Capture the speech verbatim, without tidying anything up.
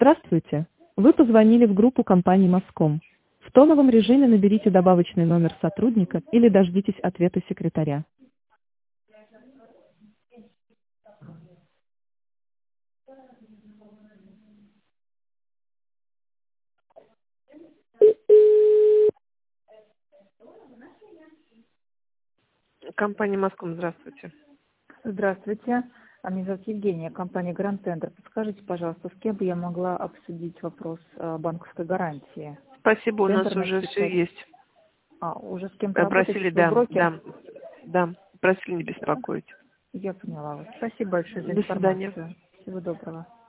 Здравствуйте. Вы позвонили в группу компании Моском. В тоновом режиме наберите добавочный номер сотрудника или дождитесь ответа секретаря. Компания Моском, здравствуйте. Здравствуйте. А Меня зовут Евгения, компания Гранд Центр. Подскажите, пожалуйста, с кем бы я могла обсудить вопрос э, банковской гарантии? Спасибо, у нас Центр на уже все специалист. есть. А, уже с кем-то работаете, Просили, свой да, брокер? да, да, просили не беспокоить. Я поняла вас. Спасибо большое за До свидания. информацию. Всего доброго.